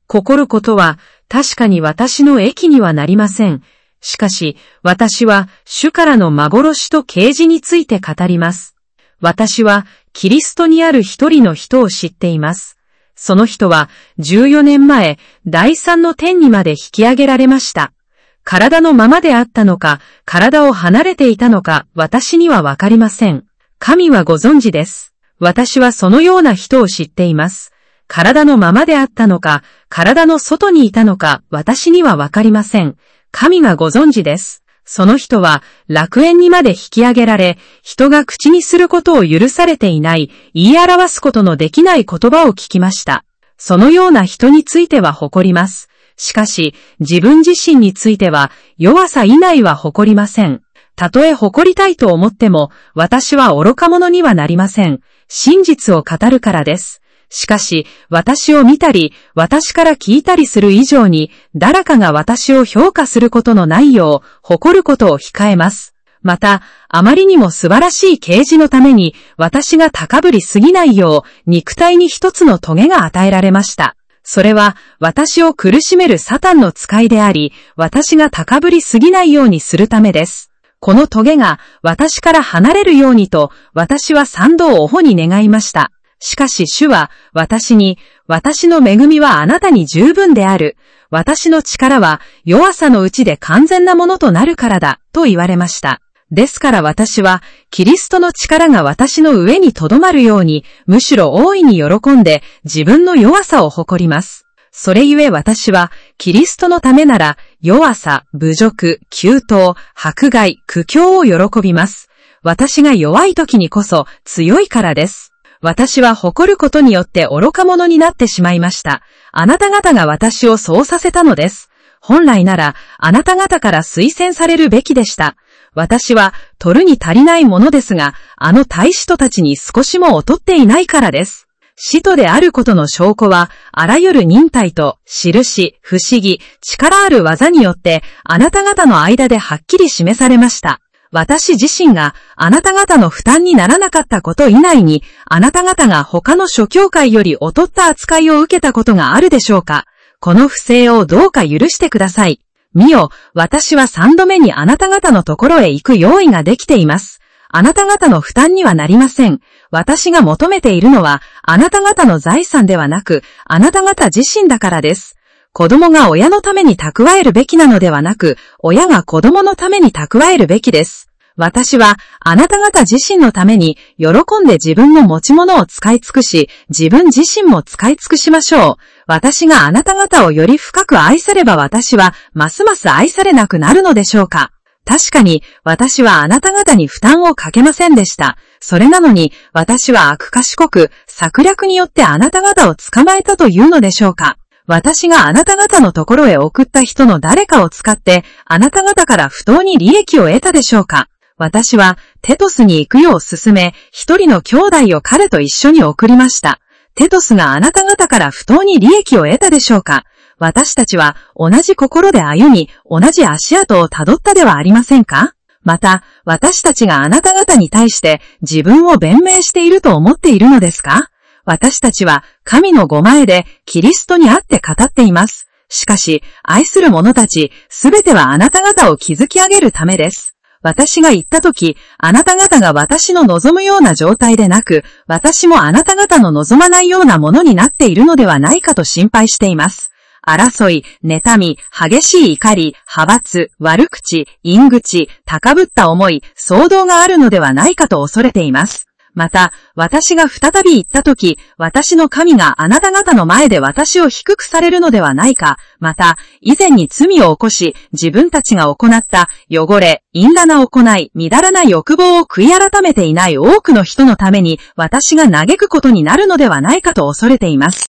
心ることは確かに私の益にはなりません。しかし、私は主からの幻と啓示について語ります。私はキリストにある一人の人を知っています。その人は14年前、第三の天にまで引き上げられました。体のままであったのか、体を離れていたのか、私にはわかりません。神はご存知です。私はそのような人を知っています。体のままであったのか、体の外にいたのか、私にはわかりません。神がご存知です。その人は楽園にまで引き上げられ、人が口にすることを許されていない、言い表すことのできない言葉を聞きました。そのような人については誇ります。しかし、自分自身については、弱さ以内は誇りません。たとえ誇りたいと思っても、私は愚か者にはなりません。真実を語るからです。しかし、私を見たり、私から聞いたりする以上に、誰かが私を評価することのないよう、誇ることを控えます。また、あまりにも素晴らしい啓示のために、私が高ぶりすぎないよう、肉体に一つの棘が与えられました。それは、私を苦しめるサタンの使いであり、私が高ぶりすぎないようにするためです。この棘が、私から離れるようにと、私は3度をオに願いました。しかし主は私に、私の恵みはあなたに十分である。私の力は弱さのうちで完全なものとなるからだ、と言われました。ですから私は、キリストの力が私の上に留まるように、むしろ大いに喜んで自分の弱さを誇ります。それゆえ私は、キリストのためなら、弱さ、侮辱、急騰、迫害、苦境を喜びます。私が弱い時にこそ強いからです。私は誇ることによって愚か者になってしまいました。あなた方が私をそうさせたのです。本来なら、あなた方から推薦されるべきでした。私は、取るに足りないものですが、あの大使徒たちに少しも劣っていないからです。使徒であることの証拠は、あらゆる忍耐と、印、不思議、力ある技によって、あなた方の間ではっきり示されました。私自身があなた方の負担にならなかったこと以内に、あなた方が他の諸教会より劣った扱いを受けたことがあるでしょうか。この不正をどうか許してください。見よ、私は3度目にあなた方のところへ行く用意ができています。あなた方の負担にはなりません。私が求めているのは、あなた方の財産ではなく、あなた方自身だからです。子供が親のために蓄えるべきなのではなく、親が子供のために蓄えるべきです。私はあなた方自身のために喜んで自分の持ち物を使い尽くし、自分自身も使い尽くしましょう。私があなた方をより深く愛せれば私はますます愛されなくなるのでしょうか。確かに私はあなた方に負担をかけませんでした。それなのに私は悪賢く策略によってあなた方を捕まえたというのでしょうか。私があなた方のところへ送った人の誰かを使って、あなた方から不当に利益を得たでしょうか。私はテトスに行くよう勧め、一人の兄弟を彼と一緒に送りました。テトスがあなた方から不当に利益を得たでしょうか。私たちは同じ心で歩み、同じ足跡をたどったではありませんか。また、私たちがあなた方に対して自分を弁明していると思っているのですか。私たちは神の御前でキリストにあって語っています。しかし、愛する者たち、すべてはあなた方を築き上げるためです。私が言ったとき、あなた方が私の望むような状態でなく、私もあなた方の望まないようなものになっているのではないかと心配しています。争い、妬み、激しい怒り、派閥、悪口、陰口、高ぶった思い、騒動があるのではないかと恐れています。また、私が再び言ったとき、私の神があなた方の前で私を低くされるのではないか。また、以前に罪を起こし、自分たちが行った汚れ、淫乱な行い、乱らな欲望を悔い改めていない多くの人のために、私が嘆くことになるのではないかと恐れています。